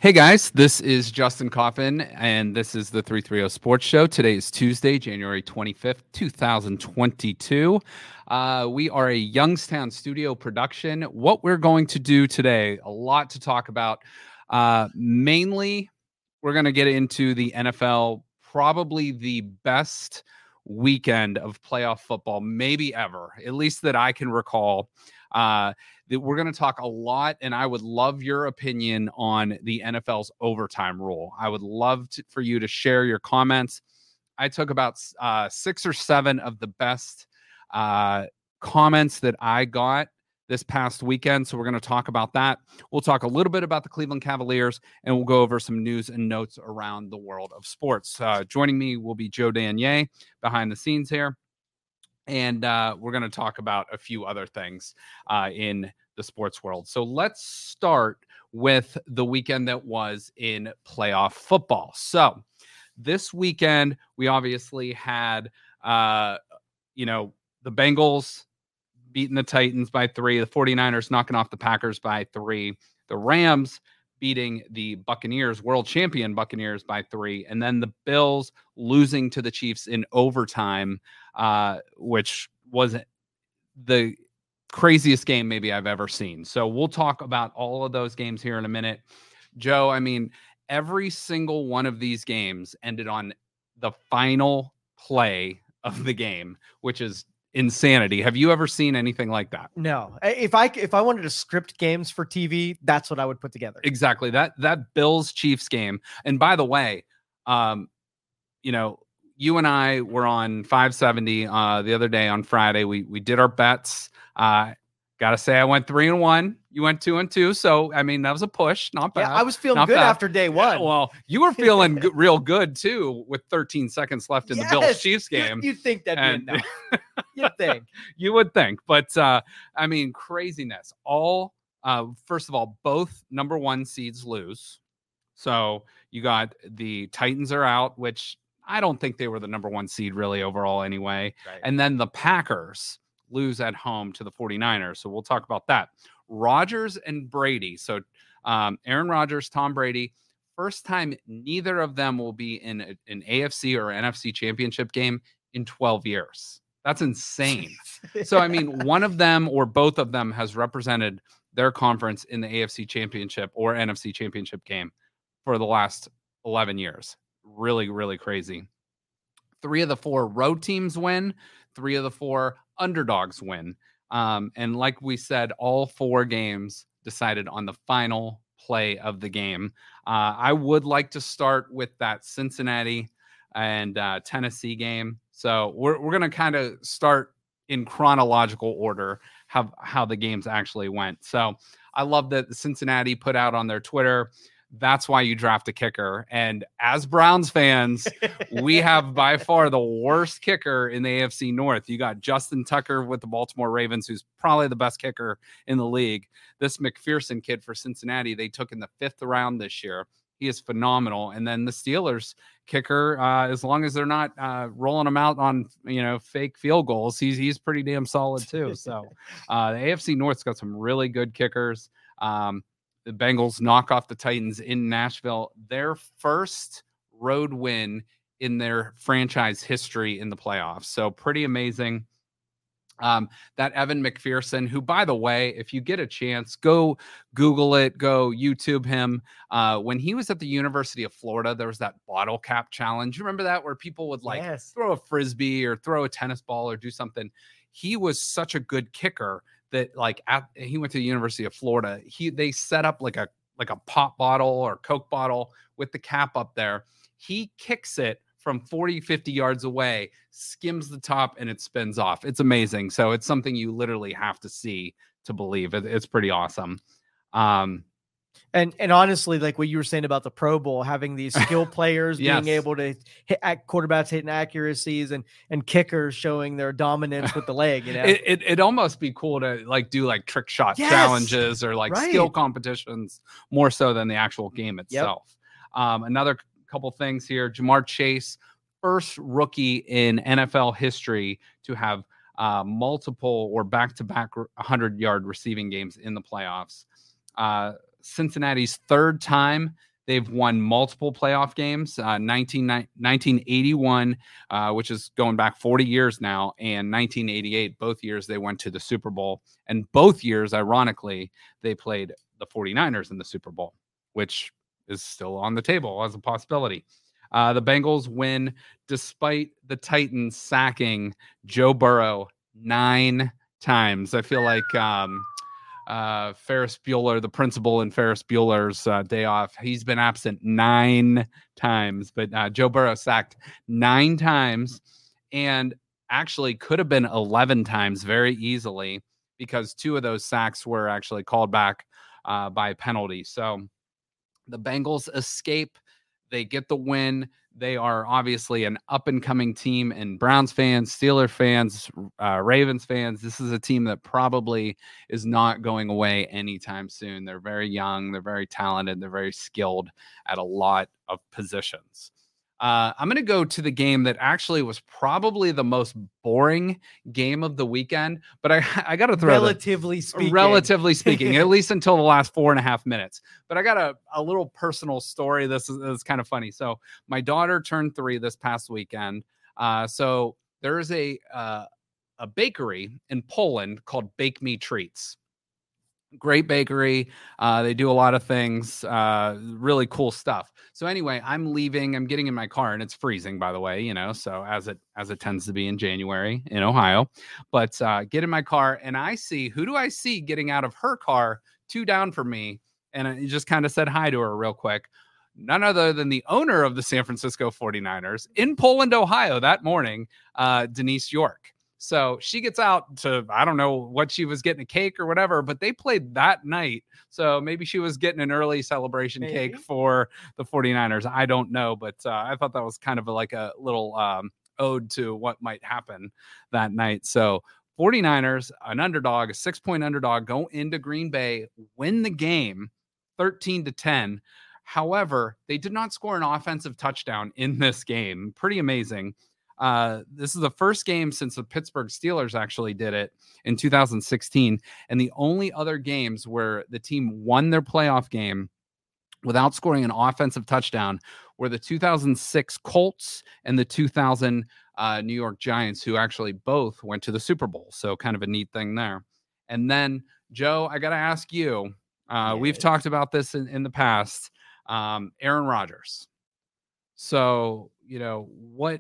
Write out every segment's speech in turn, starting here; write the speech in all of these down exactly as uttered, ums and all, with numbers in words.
Hey guys, this is Justin Coffin, and this is the three thirty Sports Show. Today is Tuesday, January twenty-fifth, twenty twenty-two. Uh, we are a Youngstown studio production. What we're going to do today, a lot to talk about. Uh, mainly, we're going to get into the N F L, probably the best weekend of playoff football, maybe ever, at least that I can recall. Uh, that we're going to talk a lot, and I would love your opinion on the N F L's overtime rule. I would love to, for you to share your comments. I took about uh, six or seven of the best uh, comments that I got this past weekend, so we're going to talk about that. We'll talk a little bit about the Cleveland Cavaliers, and we'll go over some news and notes around the world of sports. Uh, joining me will be Joe Danier behind the scenes here. And uh, we're going to talk about a few other things uh, in the sports world. So let's start with the weekend that was in playoff football. So this weekend, we obviously had, uh, you know, the Bengals beating the Titans by three, the 49ers knocking off the Packers by three, the Rams beating the Buccaneers, world champion Buccaneers, by three, and then the Bills losing to the Chiefs in overtime, uh, which was the craziest game maybe I've ever seen. So we'll talk about all of those games here in a minute. Joe, I mean, every single one of these games ended on the final play of the game, which is insanity. Have you ever seen anything like that? No. If I if I wanted to script games for T V, that's what I would put together. Exactly. That that Bills Chiefs game. And by the way, um, you know, you and I were on five seventy uh, the other day on Friday. We we did our bets. Uh, gotta say, I went three and one. You went two and two. So I mean, that was a push. Not bad. Yeah, I was feeling Not good bad. after day one. Yeah, well, you were feeling good, real good too, with thirteen seconds left in yes, the Bills Chiefs game. You, you'd think that'd and, be enough. You'd think. You would think, but uh, I mean, craziness. All uh, first of all, both number one seeds lose. So you got the Titans are out, which I don't think they were the number one seed really overall anyway. Right. And then the Packers lose at home to the 49ers. So we'll talk about that. Rodgers and Brady. So um, Aaron Rodgers, Tom Brady, first time neither of them will be in a, an A F C or N F C championship game in twelve years. That's insane. So, I mean, one of them or both of them has represented their conference in the A F C championship or N F C championship game for the last eleven years. Really, really crazy. Three of the four road teams win. Three of the four underdogs win. Um, and like we said, all four games decided on the final play of the game. Uh, I would like to start with that Cincinnati and uh, Tennessee game. So we're we're gonna kind of start in chronological order how how the games actually went. So I love that Cincinnati put out on their Twitter, that's why you draft a kicker. And as Browns fans, we have by far the worst kicker in the A F C North. You got Justin Tucker with the Baltimore Ravens, who's probably the best kicker in the league. This McPherson kid for Cincinnati, they took in the fifth round this year. He is phenomenal. And then the Steelers kicker, uh, as long as they're not uh, rolling him out on, you know, fake field goals, he's he's pretty damn solid too. So uh, the A F C North's got some really good kickers. Um, the Bengals knock off the Titans in Nashville, their first road win in their franchise history in the playoffs. So pretty amazing. Um, that Evan McPherson, who, by the way, if you get a chance, go Google it, go YouTube him. Uh, when he was at the University of Florida, there was that bottle cap challenge. You remember that, where people would like Yes. throw a Frisbee or throw a tennis ball or do something? He was such a good kicker that, like, at, he went to the University of Florida. He they set up like a like a pop bottle or Coke bottle with the cap up there. He kicks it from forty, fifty yards away, skims the top, and it spins off. It's amazing. So it's something you literally have to see to believe. It, it's pretty awesome. Um, And and honestly, like what you were saying about the Pro Bowl, having these skill players yes. being able to hit quarterbacks hitting accuracies and and kickers showing their dominance with the leg. You know, it, it it'd almost be cool to like do like trick shot yes. challenges or like right. skill competitions more so than the actual game itself. Yep. Um, another couple things here: Jamar Chase, first rookie in N F L history to have uh, multiple or back-to-back one hundred yard receiving games in the playoffs. Uh, Cincinnati's third time They've won multiple playoff games, uh, nineteen, nineteen eighty-one, uh, which is going back forty years now, and nineteen eighty-eight. Both years they went to the Super Bowl. And both years, ironically, they played the forty-niners in the Super Bowl, which is still on the table as a possibility. Uh, the Bengals win despite the Titans sacking Joe Burrow nine times. I feel like... Um, uh Ferris Bueller, the principal in Ferris Bueller's uh, Day Off, he's been absent nine times, but uh, Joe Burrow sacked nine times, and actually could have been eleven times very easily, because two of those sacks were actually called back uh, by penalty. So the Bengals escape. They get the win. They are obviously an up-and-coming team, and Browns fans, Steelers fans, uh, Ravens fans, this is a team that probably is not going away anytime soon. They're very young. They're very talented. They're very skilled at a lot of positions. Uh, I'm going to go to the game that actually was probably the most boring game of the weekend, but I, I got to throw relatively the, speaking, relatively speaking, at least until the last four and a half minutes. But I got a, a little personal story. This is, this is kind of funny. So my daughter turned three this past weekend. Uh, so there is a uh, a bakery in Poland called Bake Me Treats. Great bakery. Uh, they do a lot of things, uh, really cool stuff. So anyway, I'm leaving, I'm getting in my car, and it's freezing, by the way, you know, so as it, as it tends to be in January in Ohio, but, uh, get in my car, and I see, who do I see getting out of her car two down from me? And I just kind of said hi to her real quick. None other than the owner of the San Francisco forty-niners in Poland, Ohio that morning, uh, Denise York. So she gets out to, I don't know what she was getting, a cake or whatever, but they played that night. So maybe she was getting an early celebration maybe. cake for the forty-niners. I don't know, but uh, I thought that was kind of like a little um, ode to what might happen that night. So forty-niners, an underdog, a six-point underdog, go into Green Bay, win the game thirteen to ten. However, they did not score an offensive touchdown in this game. Pretty amazing. Uh, this is the first game since the Pittsburgh Steelers actually did it in two thousand sixteen. And the only other games where the team won their playoff game without scoring an offensive touchdown were the two thousand six Colts and the two thousand uh, New York Giants, who actually both went to the Super Bowl. So kind of a neat thing there. And then, Joe, I got to ask you, uh, yeah. we've talked about this in, in the past, um, Aaron Rodgers. So, you know, what,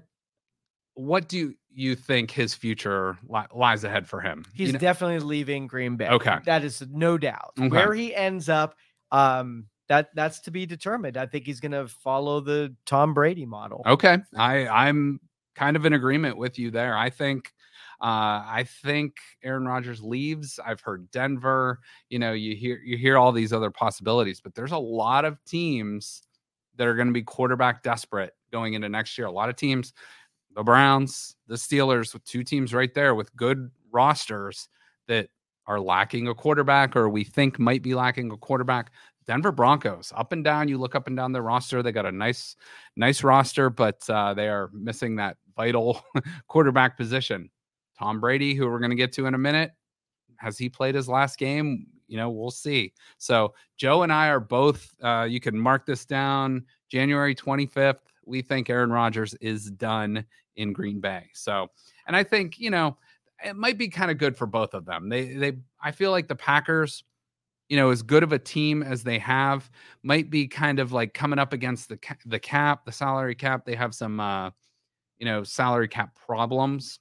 What do you think his future li- lies ahead for him? He's you know? definitely leaving Green Bay. Okay. That is no doubt. Okay. Where he ends up, um, that that's to be determined. I think he's going to follow the Tom Brady model. Okay. I, I'm kind of in agreement with you there. I think uh, I think Aaron Rodgers leaves. I've heard Denver. You know, you hear you hear all these other possibilities, but there's a lot of teams that are going to be quarterback desperate going into next year. A lot of teams, the Browns, the Steelers, with two teams right there with good rosters that are lacking a quarterback, or we think might be lacking a quarterback. Denver Broncos, up and down. You look up and down their roster. They got a nice, nice roster, but uh, they are missing that vital quarterback position. Tom Brady, who we're going to get to in a minute, has he played his last game? You know, we'll see. So Joe and I are both, uh, you can mark this down, January twenty-fifth. We think Aaron Rodgers is done in Green Bay. So, and I think, you know, it might be kind of good for both of them. They, they, I feel like the Packers, you know, as good of a team as they have, might be kind of like coming up against the the cap, the salary cap. They have some, uh, you know, salary cap problems.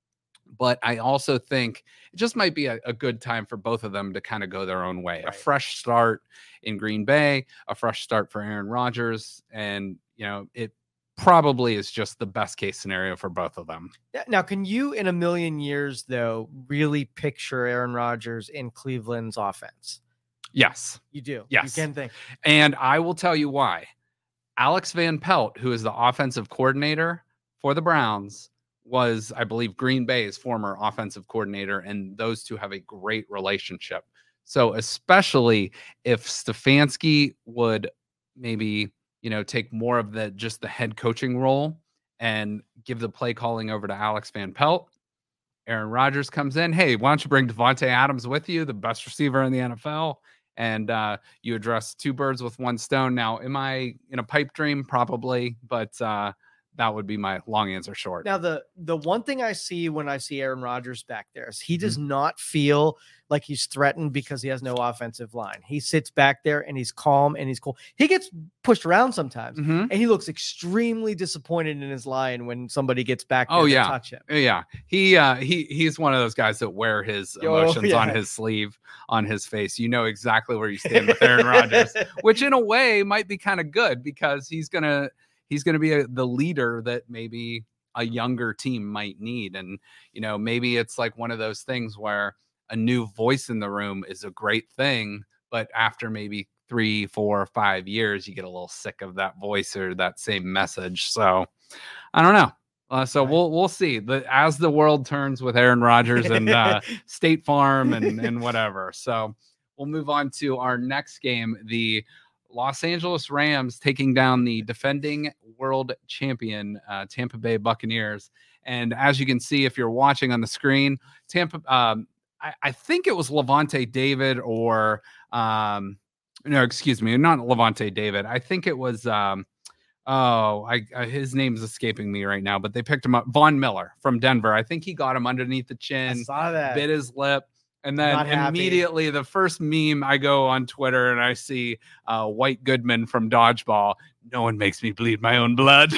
But I also think it just might be a, a good time for both of them to kind of go their own way. Right. A fresh start in Green Bay, a fresh start for Aaron Rodgers. And, you know, it probably is just the best case scenario for both of them. Now, can you in a million years, though, really picture Aaron Rodgers in Cleveland's offense? Yes. You do? Yes. You can think. And I will tell you why. Alex Van Pelt, who is the offensive coordinator for the Browns, was, I believe, Green Bay's former offensive coordinator, and those two have a great relationship. So especially if Stefanski would maybe, you know, take more of the just the head coaching role and give the play calling over to Alex Van Pelt, Aaron Rodgers comes in. Hey, why don't you bring Devontae Adams with you, the best receiver in the N F L, and uh, you address two birds with one stone. Now, am I in a pipe dream? Probably, but uh, that would be my long answer short. Now, the the one thing I see when I see Aaron Rodgers back there is he does mm-hmm. not feel like he's threatened because he has no offensive line. He sits back there and he's calm and he's cool. He gets pushed around sometimes, mm-hmm. and he looks extremely disappointed in his line when somebody gets back there oh, to yeah. touch him. Yeah, he uh, he he's one of those guys that wear his emotions oh, yeah. on his sleeve, on his face. You know exactly where you stand with Aaron Rodgers, which in a way might be kind of good because he's gonna. He's going to be a, the leader that maybe a younger team might need. And, you know, maybe it's like one of those things where a new voice in the room is a great thing, but after maybe three, four, five years, you get a little sick of that voice or that same message. So I don't know. Uh, so right. we'll we'll see. But as the world turns with Aaron Rodgers and uh, State Farm and, and whatever. So we'll move on to our next game, the Los Angeles Rams taking down the defending world champion uh, Tampa Bay Buccaneers. And as you can see, if you're watching on the screen, Tampa, um, I, I think it was Levante David or, um, no, excuse me, not Levante David. I think it was, um, oh, I, I his name's escaping me right now, but they picked him up. Von Miller from Denver. I think he got him underneath the chin, I saw that. Bit his lip. And then immediately the first meme I go on Twitter and I see uh, White Goodman from Dodgeball. No one makes me bleed my own blood.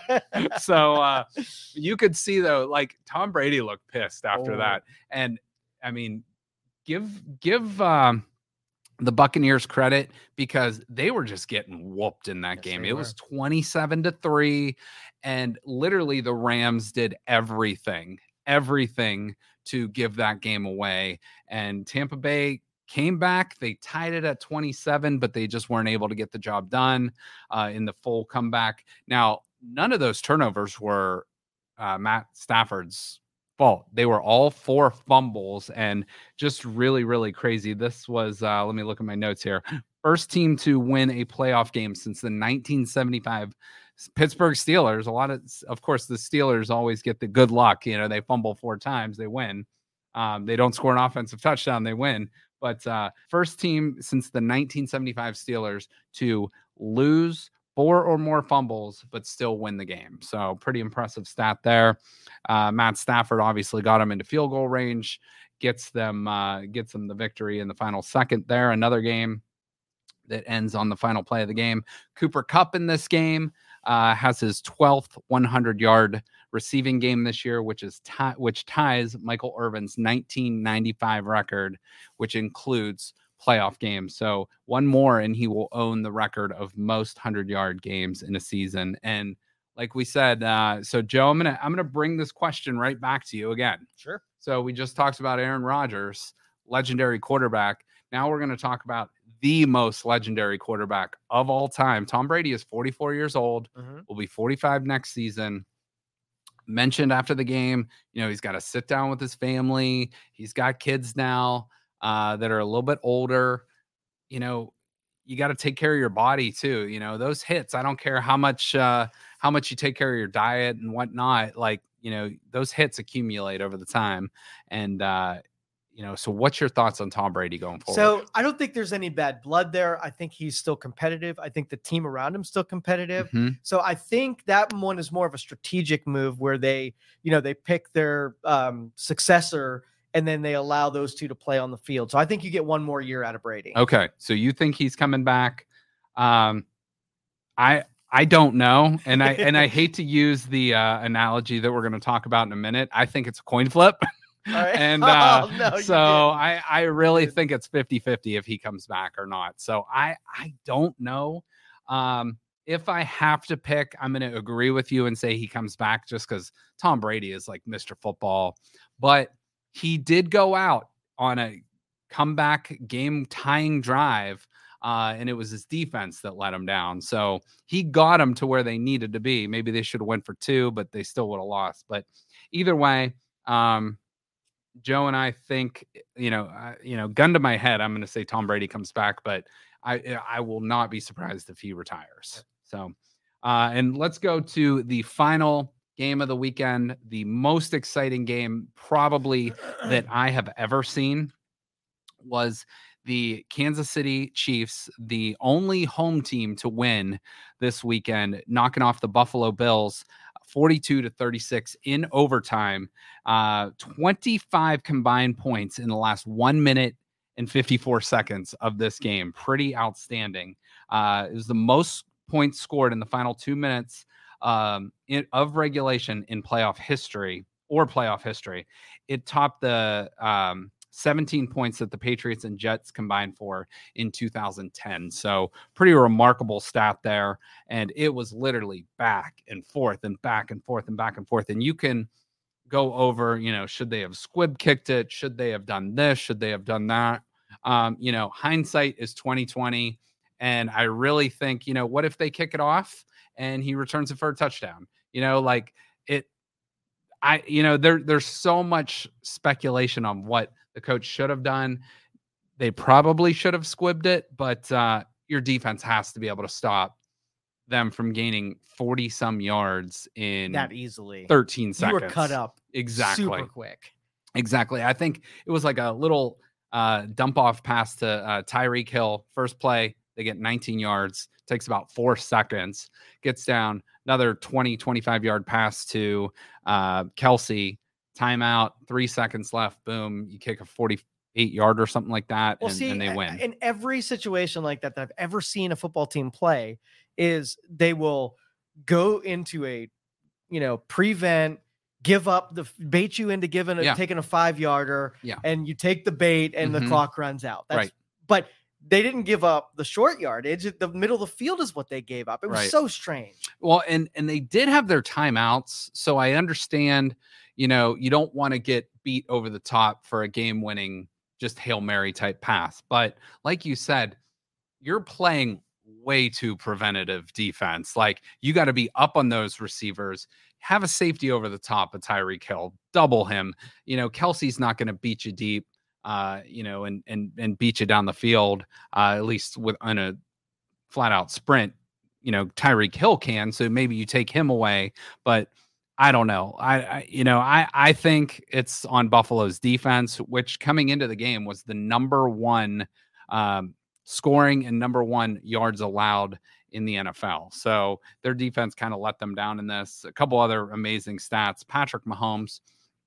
So uh, you could see, though, like Tom Brady looked pissed after oh. that. And I mean, give give um, the Buccaneers credit because they were just getting whooped in that yes, game. It were. was twenty-seven to three. And literally the Rams did everything, everything to give that game away. And Tampa Bay came back. They tied it at twenty-seven, but they just weren't able to get the job done uh, in the full comeback. Now, none of those turnovers were uh, Matt Stafford's fault. They were all four fumbles and just really, really crazy. This was, uh, let me look at my notes here. First team to win a playoff game since the nineteen seventy-five Pittsburgh Steelers. A lot of, of course, the Steelers always get the good luck. You know, they fumble four times, they win. Um, they don't score an offensive touchdown, they win. But uh, first team since the nineteen seventy-five Steelers to lose four or more fumbles, but still win the game. So pretty impressive stat there. Uh, Matt Stafford obviously got them into field goal range, gets them, uh, gets them the victory in the final second there. Another game that ends on the final play of the game. Cooper Kupp in this game uh, has his twelfth hundred-yard receiving game this year, which is t- which ties Michael Irvin's nineteen ninety-five record, which includes playoff games. So one more, and he will own the record of most hundred-yard games in a season. And like we said, uh, so Joe, I'm gonna I'm gonna bring this question right back to you again. Sure. So we just talked about Aaron Rodgers, legendary quarterback. Now we're going to talk about the most legendary quarterback of all time. Tom Brady is forty-four years old, mm-hmm. will be forty-five next season. Mentioned after the game, you know, he's got to sit down with his family. He's got kids now uh, that are a little bit older. You know, you got to take care of your body too. You know, those hits, I don't care how much, uh, how much you take care of your diet and whatnot. Like, you know, those hits accumulate over the time. And, uh, you know, so what's your thoughts on Tom Brady going forward? So I don't think there's any bad blood there. I think he's still competitive. I think the team around him is still competitive. Mm-hmm. So I think that one is more of a strategic move where they, you know, they pick their um, successor and then they allow those two to play on the field. So I think you get one more year out of Brady. Okay. So you think he's coming back? Um, I, I don't know. And I, and I hate to use the uh, analogy that we're going to talk about in a minute. I think it's a coin flip. Right. And uh, oh, no, so I, I really think it's fifty-fifty if he comes back or not. So I, I don't know. Um, if I have to pick, I'm going to agree with you and say he comes back just because Tom Brady is like Mister Football. But he did go out on a comeback game tying drive, uh, and it was his defense that let him down. So he got him to where they needed to be. Maybe they should have went for two, but they still would have lost. But either way, um, Joe and I think, you know, uh, you know, gun to my head, I'm going to say Tom Brady comes back, but I I will not be surprised if he retires. So, uh, and let's go to the final game of the weekend, the most exciting game probably that I have ever seen. was the Kansas City Chiefs, the only home team to win this weekend, knocking off the Buffalo Bills forty-two to thirty-six in overtime. Uh, twenty-five combined points in the last one minute and fifty-four seconds of this game. Pretty outstanding. Uh, it was the most points scored in the final two minutes um, in, of regulation in playoff history or playoff history. It topped the um, seventeen points that the Patriots and Jets combined for in two thousand ten. So pretty remarkable stat there. And it was literally back and forth and back and forth and back and forth. And you can go over, you know, should they have squib kicked it? Should they have done this? Should they have done that? Um, you know, hindsight is twenty twenty. And I really think, you know, what if they kick it off and he returns it for a touchdown? You know, like it, I, you know, there, there's so much speculation on what the coach should have done. They probably should have squibbed it, but uh, your defense has to be able to stop them from gaining forty some yards in that easily thirteen seconds. You were cut up exactly super quick. Exactly. I think it was like a little uh, dump off pass to uh, Tyreek Hill. First play, they get nineteen yards. Takes about four seconds. Gets down. Another twenty, twenty-five yard pass to uh, Kelsey. Timeout. Three seconds left. Boom. You kick a forty-eight yard or something like that, well, and, see, and they win. In every situation like that that I've ever seen a football team play, is they will go into a, you know, prevent, give up the bait you into giving a, yeah. taking a five yarder, yeah. and you take the bait and mm-hmm. the clock runs out. That's, right. But they didn't give up the short yardage. The middle of the field is what they gave up. It was right. so strange. Well, and and they did have their timeouts, so I understand. You know, you don't want to get beat over the top for a game-winning, just Hail Mary type pass. But like you said, you're playing way too preventative defense. Like, you got to be up on those receivers, have a safety over the top of Tyreek Hill, double him. You know, Kelsey's not going to beat you deep, uh, you know, and and and beat you down the field, uh, at least with on a flat out sprint. You know, Tyreek Hill can, so maybe you take him away, but I don't know. I, I, you know, I, I think it's on Buffalo's defense, which coming into the game was the number one um, scoring and number one yards allowed in the N F L. So their defense kind of let them down in this. A couple other amazing stats. Patrick Mahomes,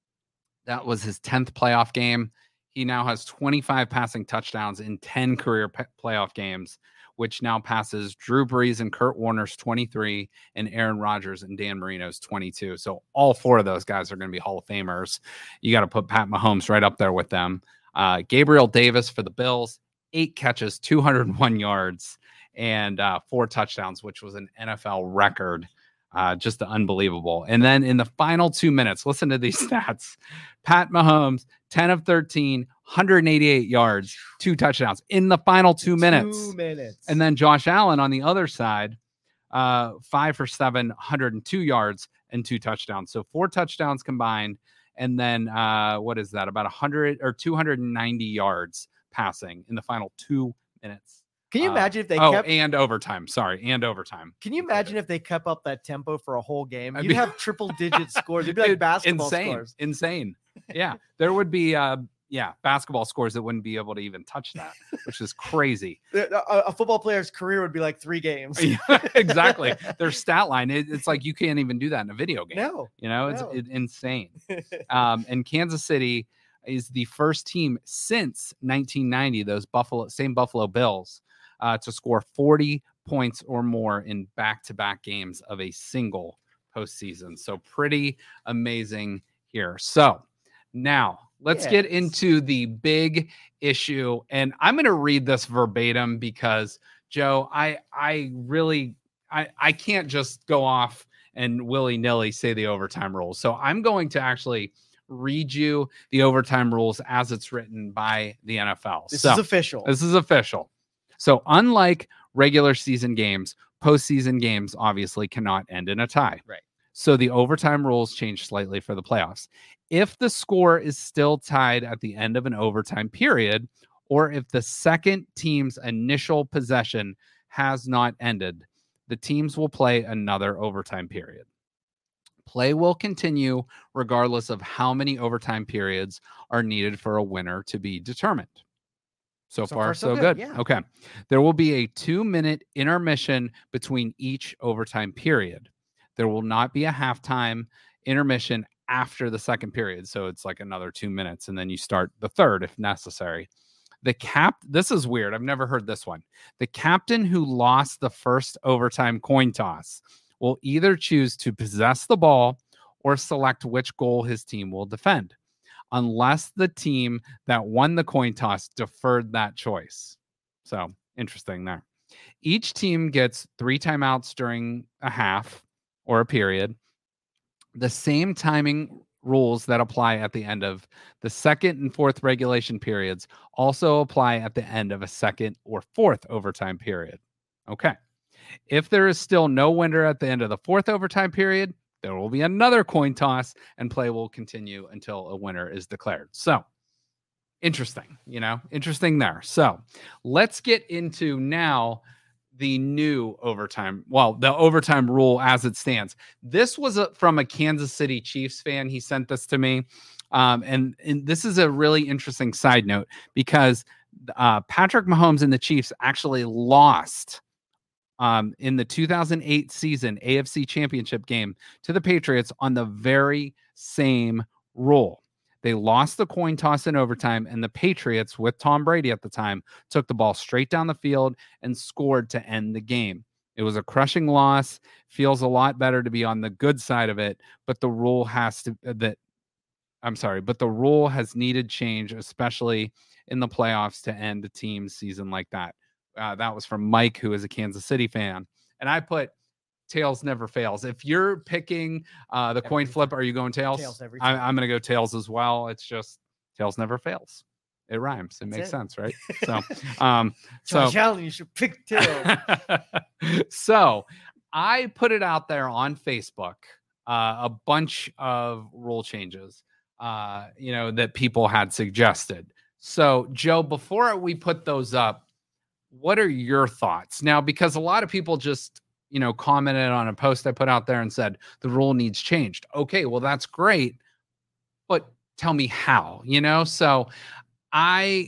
that was his tenth playoff game. He now has twenty-five passing touchdowns in ten career p- playoff games, which now passes Drew Brees and Kurt Warner's twenty-three and Aaron Rodgers and Dan Marino's twenty-two. So all four of those guys are going to be Hall of Famers. You got to put Pat Mahomes right up there with them. Uh, Gabriel Davis for the Bills, eight catches, two hundred one yards, and uh, four touchdowns, which was an N F L record. Uh, just unbelievable. And then in the final two minutes, listen to these stats. Pat Mahomes, ten of thirteen, one hundred eighty-eight yards, two touchdowns in the final two minutes. Two minutes. And then Josh Allen on the other side, uh, five for seven, one hundred two yards and two touchdowns. So four touchdowns combined. And then uh, what is that? About one hundred or two hundred ninety yards passing in the final two minutes. Can you imagine uh, if they oh, kept and overtime? Sorry, and overtime. Can you imagine if they kept up that tempo for a whole game? You'd have triple digit scores. It'd be like basketball insane, scores. Insane. Yeah, there would be uh, yeah basketball scores that wouldn't be able to even touch that, which is crazy. A, a football player's career would be like three games. Yeah, exactly. Their stat line, it, it's like you can't even do that in a video game. No, you know, it's no. it, insane. Um, and Kansas City is the first team since nineteen ninety, those Buffalo same Buffalo Bills. Uh, to score forty points or more in back-to-back games of a single postseason. So pretty amazing here. So now let's yes. get into the big issue. And I'm going to read this verbatim because, Joe, I I really, I, I can't just go off and willy-nilly say the overtime rules. So I'm going to actually read you the overtime rules as it's written by the N F L. This so, is official. This is official. So unlike regular season games, postseason games obviously cannot end in a tie. Right. So the overtime rules change slightly for the playoffs. If the score is still tied at the end of an overtime period, or if the second team's initial possession has not ended, the teams will play another overtime period. Play will continue regardless of how many overtime periods are needed for a winner to be determined. So, So far, far, so so good, good. yeah. Okay. There will be a two-minute intermission between each overtime period. There will not be a halftime intermission after the second period. So it's like another two minutes, and then you start the third if necessary. The cap, this is weird. I've never heard this one. The captain who lost the first overtime coin toss will either choose to possess the ball or select which goal his team will defend, unless the team that won the coin toss deferred that choice. So interesting there. Each team gets three timeouts during a half or a period. The same timing rules that apply at the end of the second and fourth regulation periods also apply at the end of a second or fourth overtime period. Okay. If there is still no winner at the end of the fourth overtime period, there will be another coin toss and play will continue until a winner is declared. So interesting, you know, interesting there. So let's get into now the new overtime. Well, the overtime rule as it stands. This was a, from a Kansas City Chiefs fan. He sent this to me. Um, and, and this is a really interesting side note because uh, Patrick Mahomes and the Chiefs actually lost um, in the two thousand eight season A F C Championship game to the Patriots on the very same rule. They lost the coin toss in overtime, and the Patriots, with Tom Brady at the time, took the ball straight down the field and scored to end the game. It was a crushing loss. Feels a lot better to be on the good side of it, but the rule has to that. I'm sorry, but the rule has needed change, especially in the playoffs to end a team's season like that. Uh, that was from Mike, who is a Kansas City fan, and I put tails never fails. If you're picking uh, the every coin flip, are you going tails? Tails every time. I, I'm going to go tails as well. It's just tails never fails. It rhymes. It That's makes it. sense, right? So, um, so Josh Allen, you should pick tails. So I put it out there on Facebook, uh, a bunch of rule changes, uh, you know, that people had suggested. So, Joe, before we put those up, what are your thoughts now? Because a lot of people just, you know, commented on a post I put out there and said the rule needs changed. Okay, well, that's great, but tell me how, you know? So I,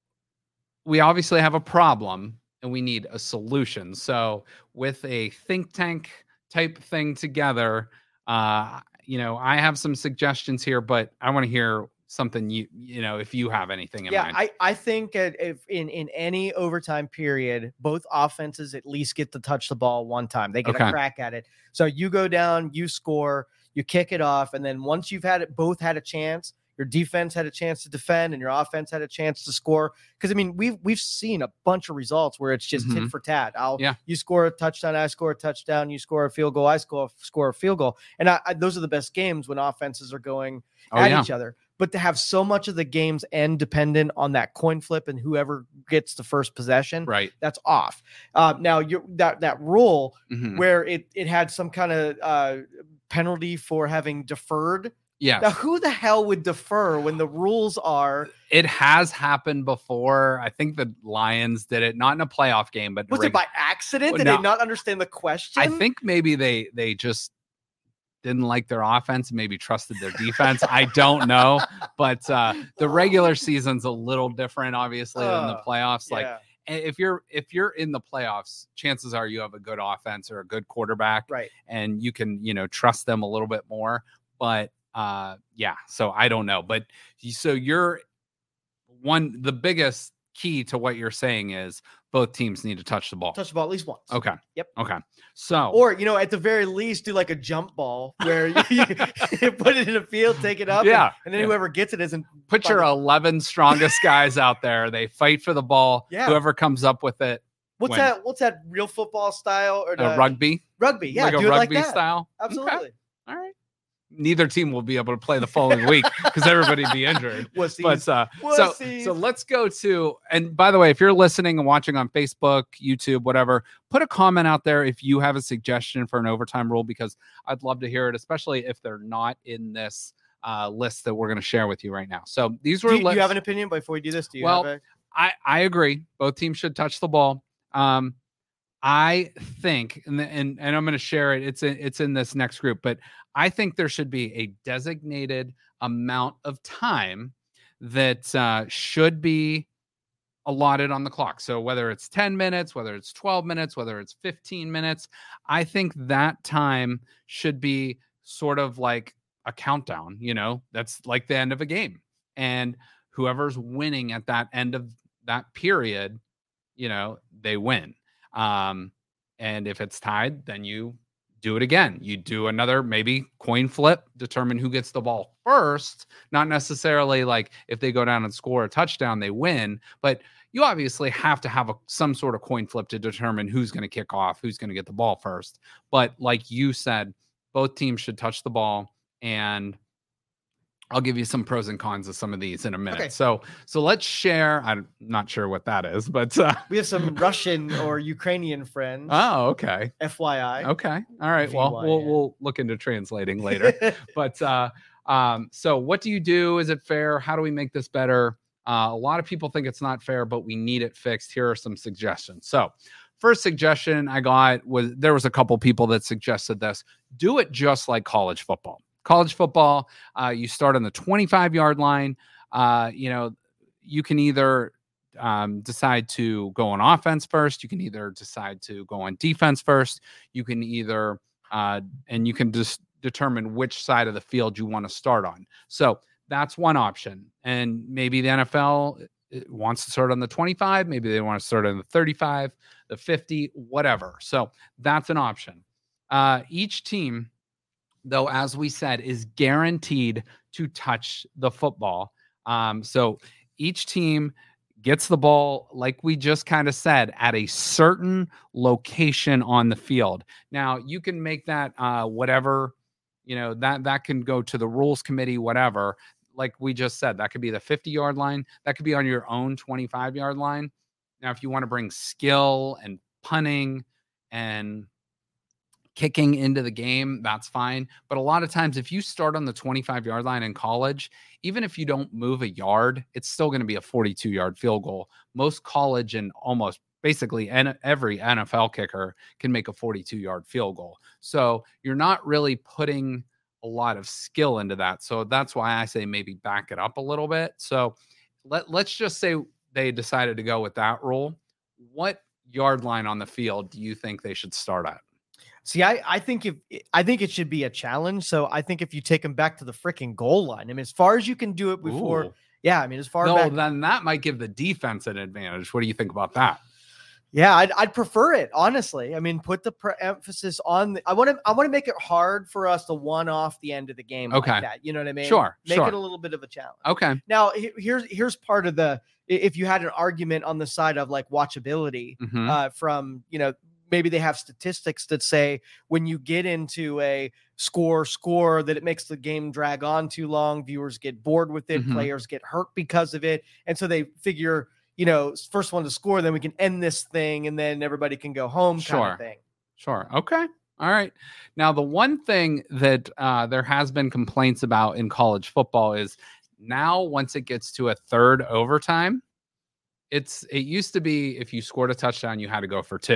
we obviously have a problem and we need a solution. So with a think tank type thing together, uh, you know, I have some suggestions here, but I want to hear something you, you know, if you have anything in yeah, mind. I, I think if in, in any overtime period, both offenses at least get to touch the ball one time. They get Okay. a crack at it. So you go down, you score, you kick it off. And then once you've had it, both had a chance, your defense had a chance to defend and your offense had a chance to score. Because I mean, we've we've seen a bunch of results where it's just Mhm. tit for tat. I'll Yeah. you score a touchdown, I score a touchdown, you score a field goal, I score score a field goal. And I, I, those are the best games when offenses are going Oh, at yeah. each other. But to have so much of the games end dependent on that coin flip and whoever gets the first possession, Right. that's off. Uh, now you're that that rule Mhm. where it it had some kind of uh, penalty for having deferred. Yes. Now, who the hell would defer when the rules are? It has happened before. I think the Lions did it, not in a playoff game, but Was reg- it by accident? Well, Did no. they not understand the question? I think maybe they they just didn't like their offense and maybe trusted their defense. I don't know, but uh, the regular season's a little different, obviously, than the Uh, playoffs. Like yeah, if you're if you're in the playoffs, chances are you have a good offense or a good quarterback, right. and you can you know trust them a little bit more. But uh, yeah, so I don't know, but so you're one. The biggest key to what you're saying is both teams need to touch the ball. Touch the ball at least once. Okay. Yep. Okay. So, or you know, at the very least, do like a jump ball where you, you put it in a field, take it up, Yeah, and, and then yeah. whoever gets it isn't. Put your eleven strongest guys out there. They fight for the ball. Yeah. Whoever comes up with it. What's wins. that? What's that? Real football style or the, Uh, rugby? Rugby, yeah, like a do it rugby like that. style. Absolutely. Okay. All right. Neither team will be able to play the following week because everybody be injured. Wussies. But uh, so Wussies. so let's go to, and by the way, if you're listening and watching on Facebook, YouTube, whatever, put a comment out there if you have a suggestion for an overtime rule, because I'd love to hear it, especially if they're not in this uh, list that we're going to share with you right now. So these were. Do you, lists. you have an opinion before we do this? Do you Well, have a... I I agree. Both teams should touch the ball. Um, I think, and and and I'm going to share it. It's in, it's in this next group, but I think there should be a designated amount of time that uh, should be allotted on the clock. So whether it's ten minutes, whether it's twelve minutes, whether it's fifteen minutes, I think that time should be sort of like a countdown, you know, that's like the end of a game. And whoever's winning at that end of that period, you know, they win. Um, and if it's tied, then you do it again. You do another maybe coin flip, determine who gets the ball first. Not necessarily like if they go down and score a touchdown, they win. But you obviously have to have a, some sort of coin flip to determine who's going to kick off, who's going to get the ball first. But like you said, both teams should touch the ball, and I'll give you some pros and cons of some of these in a minute. Okay. So, so let's share. I'm not sure what that is, but uh, we have some Russian or Ukrainian friends. Oh, okay. F Y I. Okay. All right. Well, we'll we'll look into translating later. But uh, um, so, what do you do? Is it fair? How do we make this better? Uh, a lot of people think it's not fair, but we need it fixed. Here are some suggestions. So, first suggestion I got was there was a couple people that suggested this. Do it just like college football. College football, uh, you start on the twenty-five yard line. Uh, you know, you can either um, decide to go on offense first. You can either decide to go on defense first. You can either, uh, and you can just determine which side of the field you want to start on. So that's one option. And maybe the N F L wants to start on the twenty-five. Maybe they want to start on the thirty-five, the fifty, whatever. So that's an option. Uh, each team, though, as we said, is guaranteed to touch the football. Um, so each team gets the ball, like we just kind of said, at a certain location on the field. Now, you can make that uh, whatever, you know, that that can go to the rules committee, whatever. Like we just said, that could be the fifty yard line. That could be on your own twenty-five yard line. Now, if you want to bring skill and punting and kicking into the game, that's fine. But a lot of times, if you start on the twenty-five yard line in college, even if you don't move a yard, it's still going to be a forty-two yard field goal. Most college and almost basically every N F L kicker can make a forty-two yard field goal. So you're not really putting a lot of skill into that. So that's why I say maybe back it up a little bit. So let, let's just say they decided to go with that rule. What yard line on the field do you think they should start at? See, I, I think if I think it should be a challenge. So I think if you take them back to the freaking goal line, I mean, as far as you can do it before, Ooh. yeah, I mean, as far no, back, then that might give the defense an advantage. What do you think about that? Yeah, I'd, I'd prefer it, honestly. I mean, put the pre- emphasis on. The, I want to. I want to make it hard for us to one off the end of the game. Okay, like that. You know what I mean? Sure. Make sure. it a little bit of a challenge. Okay. Now, here's here's part of the. If you had an argument on the side of like watchability, mm-hmm. uh, from you know. Maybe they have statistics that say when you get into a score score that it makes the game drag on too long. Viewers get bored with it. Mm-hmm. Players get hurt because of it. And so they figure, you know, first one to score, then we can end this thing and then everybody can go home kind sure. of thing. Sure. Okay. All right. Now, the one thing that uh, there has been complaints about in college football is now once it gets to a third overtime, it's it used to be if you scored a touchdown, you had to go for two.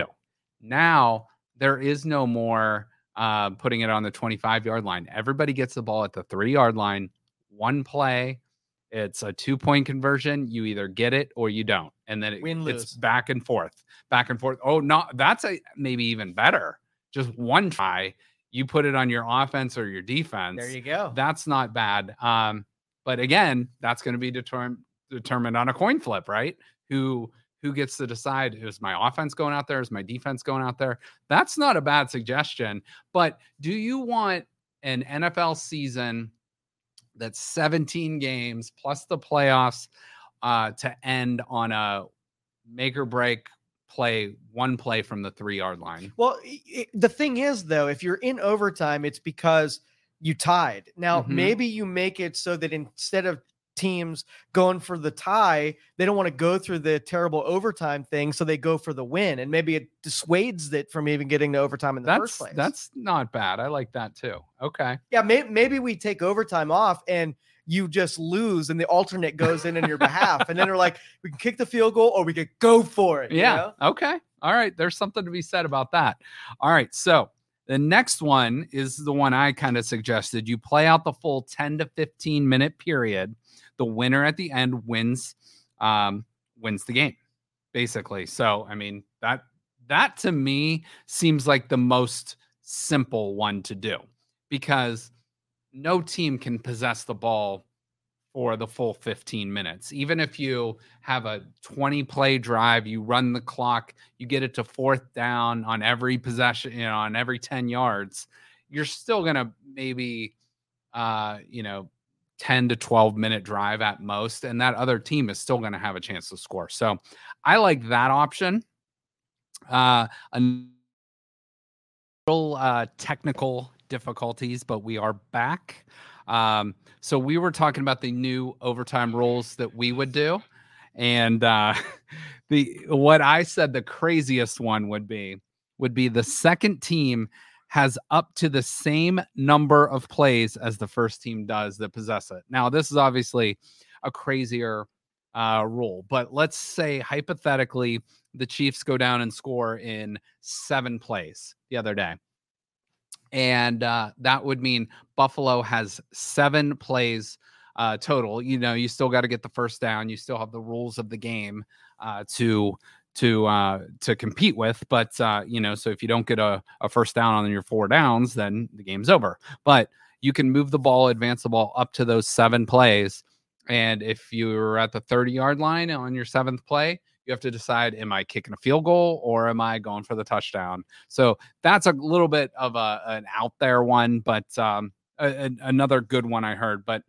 Now there is no more uh, putting it on the twenty-five yard line. Everybody gets the ball at the three yard line. One play. It's a two point conversion. You either get it or you don't. And then it, Win, it's lose. back and forth, back and forth. Oh, no, that's a maybe even better. Just one try. You put it on your offense or your defense. There you go. That's not bad. Um, but again, that's going to be determined determined on a coin flip, right? Who Who gets to decide, is my offense going out there? Is my defense going out there? That's not a bad suggestion. But do you want an N F L season that's seventeen games plus the playoffs uh, to end on a make or break play, one play from the three yard line? Well, it, the thing is, though, if you're in overtime, it's because you tied. Now, mm-hmm. maybe you make it so that instead of teams going for the tie, they don't want to go through the terrible overtime thing, so they go for the win, and maybe it dissuades it from even getting to overtime in the that's, first place. That's not bad. I like that too. Okay. Yeah, may, maybe we take overtime off and you just lose and the alternate goes in on your behalf, and then they're like, we can kick the field goal or we could go for it. Yeah. You know? Okay. All right. There's something to be said about that. All right. So the next one is the one I kind of suggested. You play out the full ten to fifteen minute period. The winner at the end wins, um, wins the game, basically. So, I mean, that that to me seems like the most simple one to do, because no team can possess the ball for the full fifteen minutes. Even if you have a twenty play drive, you run the clock, you get it to fourth down on every possession, you know, on every ten yards, you're still going to maybe, uh, you know, ten to twelve minute drive at most. And that other team is still going to have a chance to score. So I like that option. Uh, a little uh, technical difficulties, but we are back. Um, so we were talking about the new overtime rules that we would do. And uh, the what I said the craziest one would be would be the second team has up to the same number of plays as the first team does that possess it. Now, this is obviously a crazier uh, rule, but let's say hypothetically the Chiefs go down and score in seven plays the other day. And uh, that would mean Buffalo has seven plays uh, total. You know, you still got to get the first down. You still have the rules of the game uh, to to uh, to compete with. But, uh, you know, so if you don't get a, a first down on your four downs, then the game's over. But you can move the ball, advance the ball up to those seven plays. And if you're at the thirty-yard line on your seventh play, you have to decide, am I kicking a field goal or am I going for the touchdown? So that's a little bit of a, an out there one, but um, a, a, another good one I heard. But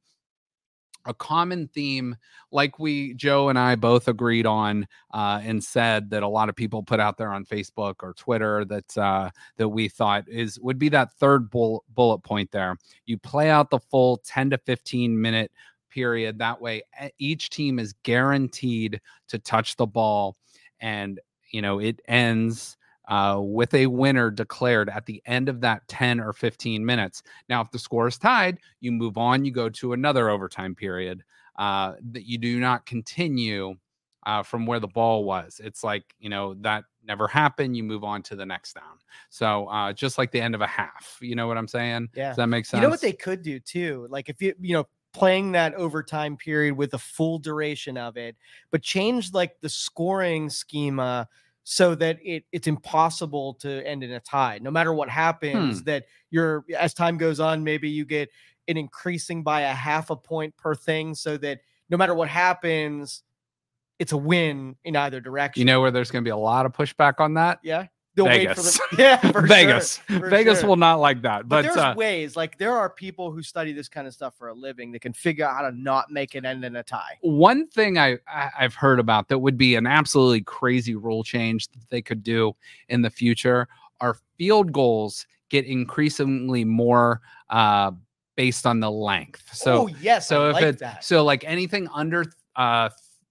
a common theme, like we, Joe and I both agreed on uh, and said that a lot of people put out there on Facebook or Twitter that uh, that we thought is would be that third bull, bullet point there. You play out the full ten to fifteen minute period. That way each team is guaranteed to touch the ball, and you know it ends uh, with a winner declared at the end of that ten or fifteen minutes. Now, if the score is tied, you move on, you go to another overtime period. Uh, that you do not continue uh, from where the ball was. It's like, you know, that never happened. You move on to the next down. So uh, just like the end of a half, you know what I'm saying? Yeah. Does that make sense? You know what they could do too? Like if you, you know, playing that overtime period with the full duration of it, but change like the scoring schema so that it it's impossible to end in a tie. No matter what happens, Hmm. that you're, as time goes on, maybe you get an increasing by a half a point per thing, so that no matter what happens, it's a win in either direction. You know where there's going to be a lot of pushback on that? Yeah. They'll Vegas. wait for the, yeah, for Vegas. Sure, for Vegas sure. will not like that. But, But, there's uh, ways, like there are people who study this kind of stuff for a living that can figure out how to not make it end in a tie. one thing I, I I've heard about that would be an absolutely crazy rule change that they could do in the future are field goals get increasingly more uh, based on the length. So oh, yes, so I if like it's that. so like anything under uh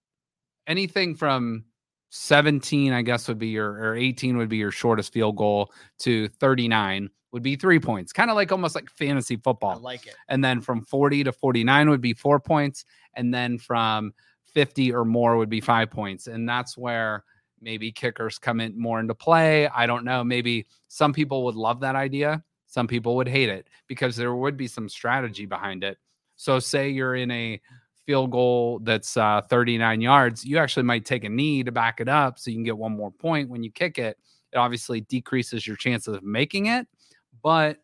anything from seventeen, I guess, would be your, or eighteen would be your shortest field goal, to thirty-nine would be three points, kind of like almost like fantasy I football. like it. And then from forty to forty-nine would be four points. And then from fifty or more would be five points. And that's where maybe kickers come in more into play. I don't know. Maybe some people would love that idea. Some people would hate it, because there would be some strategy behind it. So say you're in a field goal that's uh, thirty-nine yards, you actually might take a knee to back it up so you can get one more point when you kick it. It obviously decreases your chances of making it, but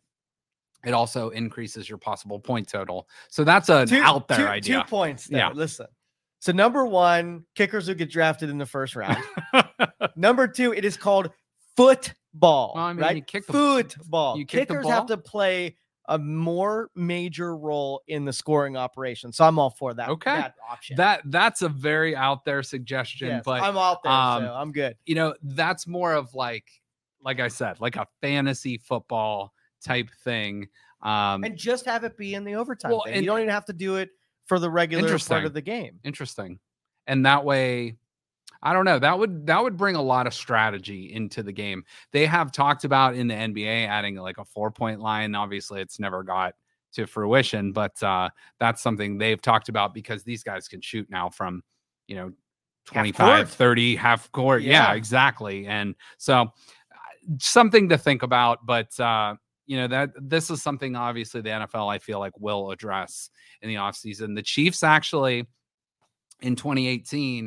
it also increases your possible point total. So that's an Two, out there two, idea. Two points there. Yeah. Listen. So number one, kickers who get drafted in the first round. Number two, it is called football. Well, I mean, right? you kick the- football. you kick the Kickers have ball? to play a more major role in the scoring operation. So I'm all for that. Okay. That option. That that's a very out there suggestion, Yes, but I'm out there, um, so I'm good. you know, that's more of like, like I said, like a fantasy football type thing. Um, And just have it be in the overtime well, thing. and- You don't even have to do it for the regular Interesting. part of the game. interesting. And that way, I don't know, that would that would bring a lot of strategy into the game. They have talked about in the N B A adding like a four point line. Obviously, it's never got to fruition, but uh, that's something they've talked about, because these guys can shoot now from, you know, twenty-five, court. thirty, half court. Yeah, Yeah. exactly. And so uh, something to think about, but uh, you know, that this is something obviously the N F L, I feel like, will address in the offseason. The Chiefs actually in twenty eighteen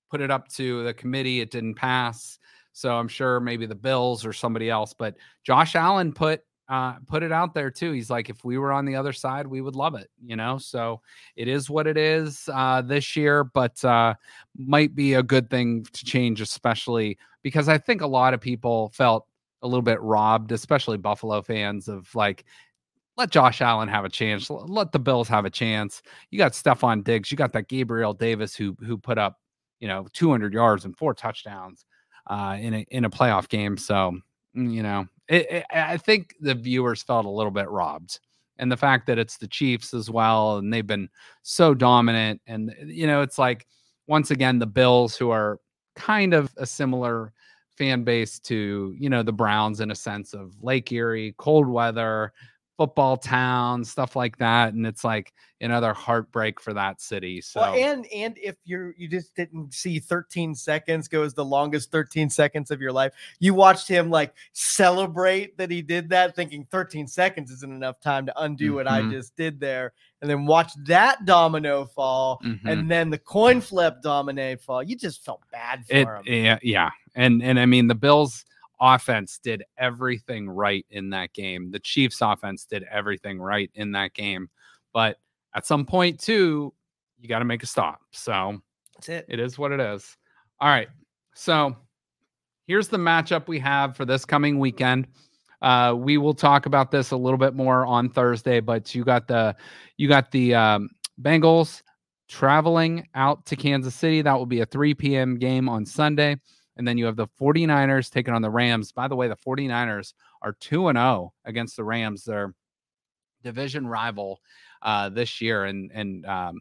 put it up to the committee. It didn't pass. So I'm sure maybe the Bills or somebody else, but Josh Allen put uh, put it out there too. He's like, if we were on the other side, we would love it, you know? So it is what it is uh, this year, but uh, might be a good thing to change, especially because I think a lot of people felt a little bit robbed, especially Buffalo fans, of like, let Josh Allen have a chance. Let the Bills have a chance. You got Stephon Diggs. You got that Gabriel Davis who who put up, you know, two hundred yards and four touchdowns uh, in a in a playoff game. So, you know, it, it, I think the viewers felt a little bit robbed. And the fact that it's the Chiefs as well, and they've been so dominant. And, you know, it's like, once again, the Bills, who are kind of a similar fan base to, you know, the Browns in a sense of Lake Erie, cold weather, football town, stuff like that. And it's like another heartbreak for that city. So, well, and and if you're you just didn't see thirteen seconds go as the longest thirteen seconds of your life, you watched him like celebrate that he did that, thinking thirteen seconds isn't enough time to undo mm-hmm. what I just did there, and then watch that domino fall, mm-hmm. and then the coin flip domino fall. You just felt bad for it, him. Yeah, yeah, and and I mean the Bills offense did everything right in that game. The Chiefs offense did everything right in that game. But at some point too, you got to make a stop. So that's it. It is what it is. All right. So here's the matchup we have for this coming weekend. Uh, we will talk about this a little bit more on Thursday, but you got the, you got the um, Bengals traveling out to Kansas City. That will be a three p.m. game on Sunday. And then you have the 49ers taking on the Rams. By the way, the 49ers are two and oh against the Rams. They're division rival uh, this year. And, and um,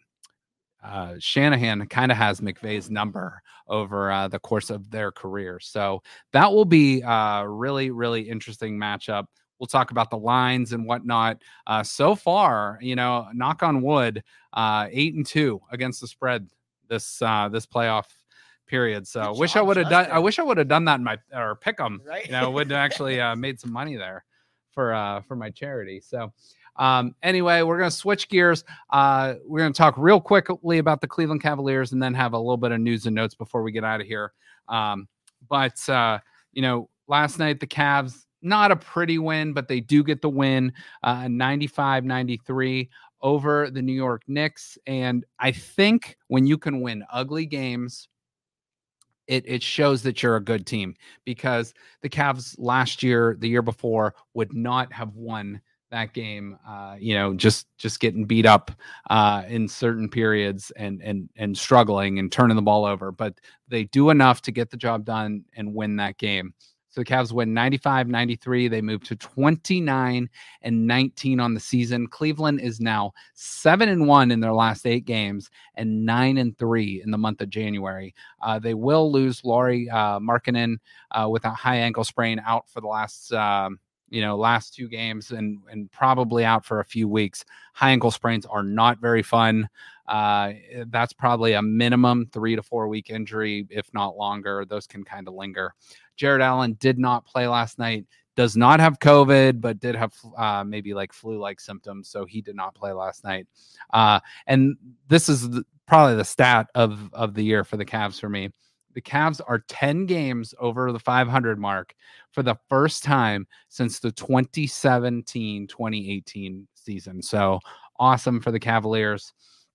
uh, Shanahan kind of has McVay's number over uh, the course of their career. So that will be a really, really interesting matchup. We'll talk about the lines and whatnot. Uh, so far, you know, knock on wood, uh, eight and two against the spread this uh, this playoff period. So Good wish job, I would have done. Justin. I wish I would have done that in my or pick 'em. Right. You know, would have actually uh, made some money there for uh, for my charity. So um, anyway, we're gonna switch gears. Uh, we're gonna talk real quickly about the Cleveland Cavaliers, and then have a little bit of news and notes before we get out of here. Um, but uh, you know, last night the Cavs, not a pretty win, but they do get the win, uh, ninety-five ninety-three over the New York Knicks. And I think when you can win ugly games, It, it shows that you're a good team, because the Cavs last year, the year before, would not have won that game. Uh, you know, just just getting beat up uh, in certain periods and and and struggling and turning the ball over. But they do enough to get the job done and win that game. So the Cavs win ninety-five ninety-three. They move to twenty-nine and nineteen on the season. Cleveland is now seven and one in their last eight games and nine and three in the month of January. Uh, they will lose Lauri uh, Markkanen uh, with a high ankle sprain, out for the last um, you know last two games, and and probably out for a few weeks. High ankle sprains are not very fun. Uh, that's probably a minimum three to four week injury, if not longer. Those can kind of linger. Jared Allen did not play last night, does not have COVID, but did have uh, maybe like flu-like symptoms. So he did not play last night. Uh, and this is the, probably the stat of, of the year for the Cavs for me. The Cavs are ten games over the five hundred mark for the first time since the twenty seventeen twenty eighteen season. So awesome for the Cavaliers.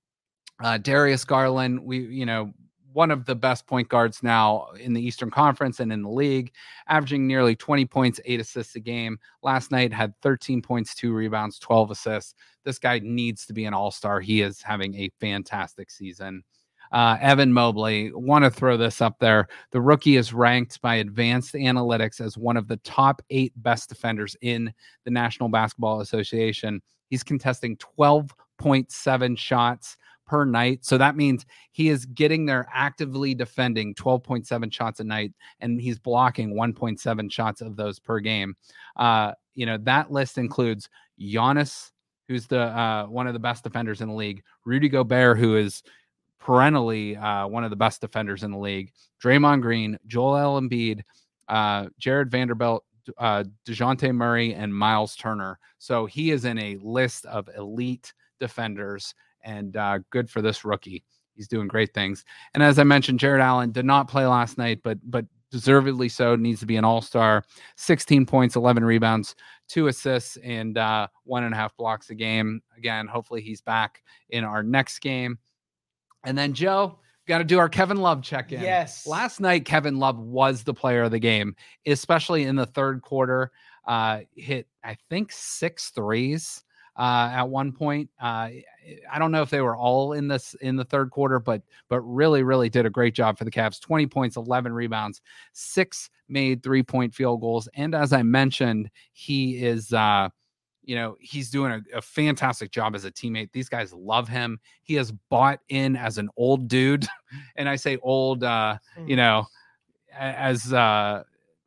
Uh, Darius Garland, we, you know, one of the best point guards now in the Eastern Conference and in the league, averaging nearly twenty points, eight assists a game. Last night had thirteen points, two rebounds, twelve assists. This guy needs to be an all-star. He is having a fantastic season. Uh, Evan Mobley, want to throw this up there. The rookie is ranked by Advanced Analytics as one of the top eight best defenders in the National Basketball Association. He's contesting twelve point seven shots per night. So that means he is getting there actively defending twelve point seven shots a night, and he's blocking one point seven shots of those per game. Uh, you know, that list includes Giannis, who's the uh, one of the best defenders in the league, Rudy Gobert, who is perennially uh, one of the best defenders in the league, Draymond Green, Joel Embiid, uh, Jared Vanderbilt, uh, DeJounte Murray, and Miles Turner. So he is in a list of elite defenders, and uh, good for this rookie. he's doing great things. And as I mentioned, Jared Allen did not play last night, but but deservedly so. Needs to be an all-star. sixteen points, eleven rebounds, two assists, and uh, one and a half blocks a game. Again, hopefully he's back in our next game. And then, Joe, got to do our Kevin Love check-in. Yes. Last night, Kevin Love was the player of the game, especially in the third quarter. Uh, hit, I think, six threes uh, at one point. Uh, I don't know if they were all in this in the third quarter, but but really, really did a great job for the Cavs. twenty points, eleven rebounds, six made three-point field goals. And as I mentioned, he is uh, you know, he's doing a, a fantastic job as a teammate. These guys love him. He has bought in as an old dude. And I say old, uh, you know, as uh,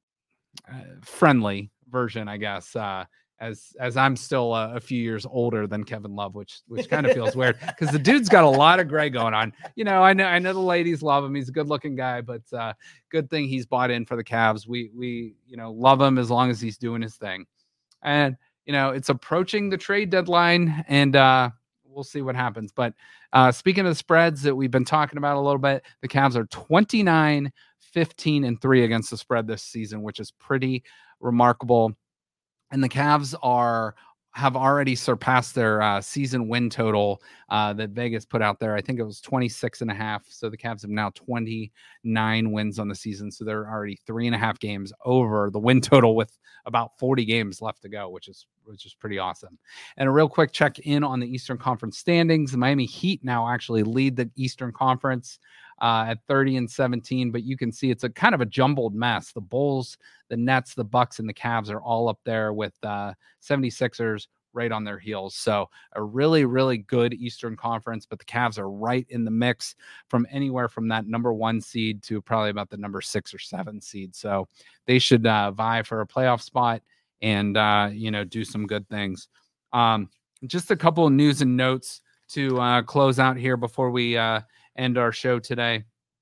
friendly version, I guess, uh, as as I'm still uh, a few years older than Kevin Love, which which kind of feels weird because the dude's got a lot of gray going on. You know, I know I know the ladies love him. He's a good looking guy, but uh, good thing he's bought in for the Cavs. We we you know love him as long as he's doing his thing. And you know, it's approaching the trade deadline, and uh, we'll see what happens. But uh, speaking of the spreads that we've been talking about a little bit, the Cavs are twenty-nine, fifteen, and three against the spread this season, which is pretty remarkable. And the Cavs are have already surpassed their uh, season win total uh, that Vegas put out there. I think it was twenty-six and a half. So the Cavs have now twenty-nine wins on the season. So they're already three and a half games over the win total with about forty games left to go, which is which is pretty awesome. And a real quick check in on the Eastern Conference standings. The Miami Heat now actually lead the Eastern Conference uh, at thirty and seventeen, but you can see it's a kind of a jumbled mess. The Bulls, the Nets, the Bucks, and the Cavs are all up there with uh, seventy-sixers right on their heels. So a really, really good Eastern Conference, but the Cavs are right in the mix from anywhere from that number one seed to probably about the number six or seven seed. So they should uh, vie for a playoff spot and, uh, you know, do some good things. Um, just a couple of news and notes to uh, close out here before we uh, end our show today.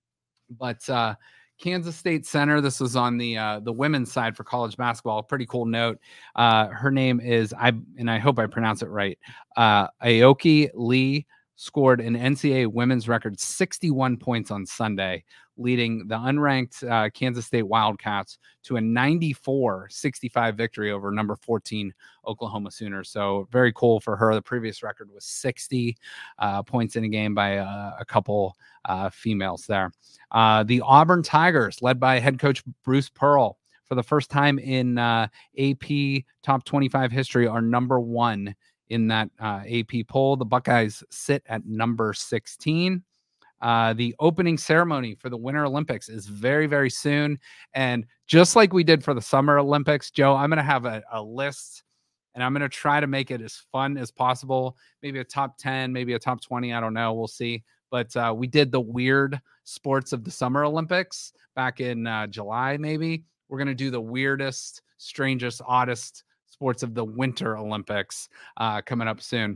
But uh, Kansas State center, this was on the uh, the women's side for college basketball. A pretty cool note. Uh, her name is, I and I hope I pronounce it right, uh, Aoki Lee, scored an N C double A women's record sixty-one points on Sunday, leading the unranked uh, Kansas State Wildcats to a ninety-four sixty-five victory over number fourteen Oklahoma Sooners. So very cool for her. The previous record was sixty uh, points in a game by uh, a couple uh, females there. Uh, the Auburn Tigers, led by head coach Bruce Pearl, for the first time in uh, A P top twenty-five history, are number one in that uh, A P poll. The Buckeyes sit at number sixteen. Uh, the opening ceremony for the Winter Olympics is very, very soon. And just like we did for the Summer Olympics, Joe, I'm going to have a, a list, and I'm going to try to make it as fun as possible. Maybe a top ten, maybe a top twenty. I don't know. We'll see. But uh, we did the weird sports of the Summer Olympics back in uh, July, maybe. We're going to do the weirdest, strangest, oddest sports of the Winter Olympics uh, coming up soon.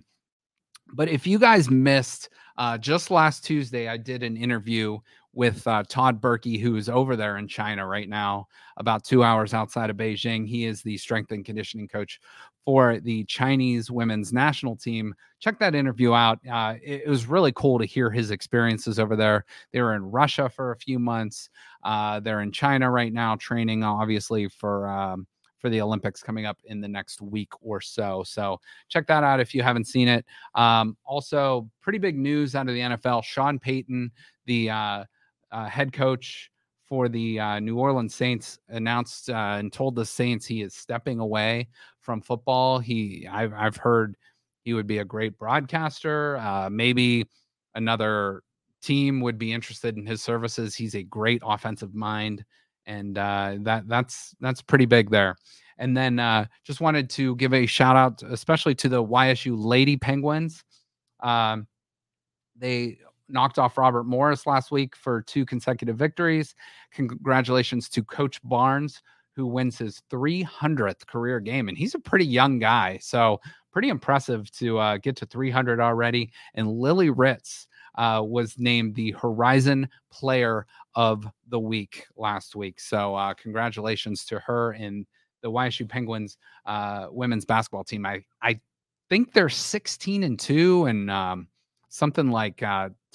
But if you guys missed, uh, just last Tuesday, I did an interview with uh, Todd Berkey, who is over there in China right now, about two hours outside of Beijing. He is the strength and conditioning coach for the Chinese women's national team. Check that interview out. Uh, it, it was really cool to hear his experiences over there. They were in Russia for a few months. Uh, they're in China right now, training, obviously, for um, for the Olympics coming up in the next week or so. So check that out if you haven't seen it. Um, also, pretty big news out of the N F L. Sean Payton, the uh, uh, head coach for the uh, New Orleans Saints, announced uh, and told the Saints he is stepping away from football. He, I've, I've heard he would be a great broadcaster. Uh, maybe another team would be interested in his services. He's a great offensive mind. And uh, that that's that's pretty big there. And then uh, just wanted to give a shout out, especially to the Y S U Lady Penguins. Um, they knocked off Robert Morris last week for two consecutive victories. Congratulations to Coach Barnes, who wins his three hundredth career game. And he's a pretty young guy. So pretty impressive to uh, get to three hundred already. And Lily Ritz uh, was named the Horizon Player of the Week last week. So uh, congratulations to her and the Y S U Penguins uh, women's basketball team. I, I think they're sixteen and two and um, something like uh,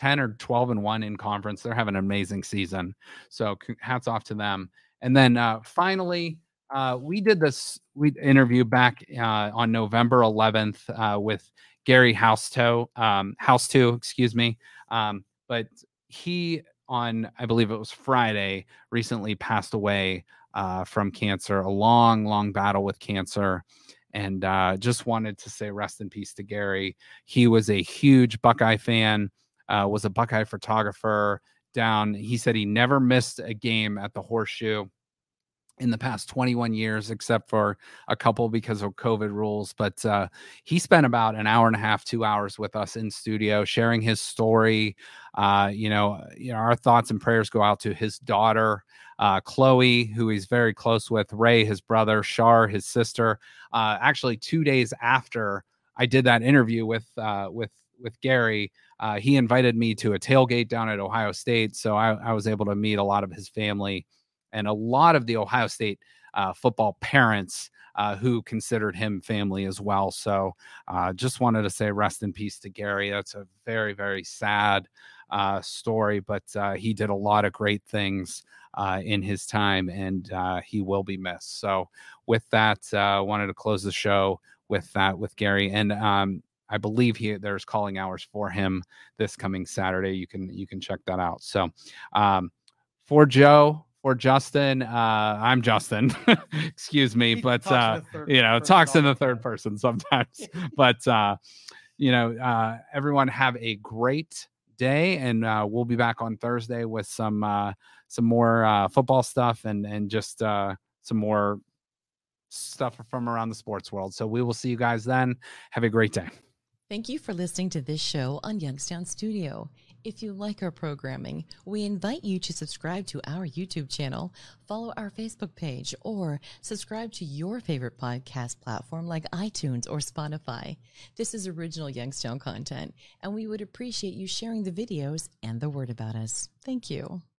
ten or twelve and one in conference. They're having an amazing season. So hats off to them. And then uh, finally, uh, we did this we interview back uh, on November eleventh uh, with Gary Houseto, um, Houseto, excuse me. Um, but he on, I believe it was Friday, recently passed away uh, from cancer, a long, long battle with cancer. And uh, just wanted to say rest in peace to Gary. He was a huge Buckeye fan, uh, was a Buckeye photographer down. He said he never missed a game at the Horseshoe in the past twenty-one years, except for a couple because of COVID rules. But uh, he spent about an hour and a half, two hours with us in studio, sharing his story. Uh, you know, you know, our thoughts and prayers go out to his daughter, uh, Chloe, who he's very close with, Ray, his brother, Shar, his sister. Uh, actually, two days after I did that interview with uh, with with Gary, uh, he invited me to a tailgate down at Ohio State, so I, I was able to meet a lot of his family and a lot of the Ohio State uh, football parents uh, who considered him family as well. So uh, just wanted to say rest in peace to Gary. That's a very, very sad uh, story, but uh, he did a lot of great things uh, in his time, and uh, he will be missed. So with that, I uh, wanted to close the show with that, with Gary. And um, I believe he there's calling hours for him this coming Saturday. You can, you can check that out. So um, for Joe, for Justin, uh, I'm Justin, excuse me, he but, uh, you know, talks in the third person sometimes, but, uh, you know, uh, everyone have a great day, and uh, we'll be back on Thursday with some, uh, some more uh, football stuff and, and just uh, some more stuff from around the sports world. So we will see you guys then. Have a great day. Thank you for listening to this show on Youngstown Studio. If you like our programming, we invite you to subscribe to our YouTube channel, follow our Facebook page, or subscribe to your favorite podcast platform like iTunes or Spotify. This is original Youngstown content, and we would appreciate you sharing the videos and the word about us. Thank you.